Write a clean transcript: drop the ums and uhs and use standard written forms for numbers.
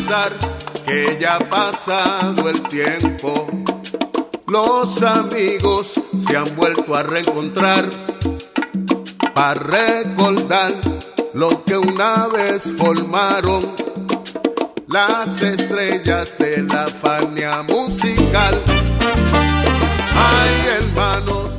pesar que ya ha pasado el tiempo, los amigos se han vuelto a reencontrar para recordar lo que una vez formaron las estrellas de la Fania musical. Ay, hermanos,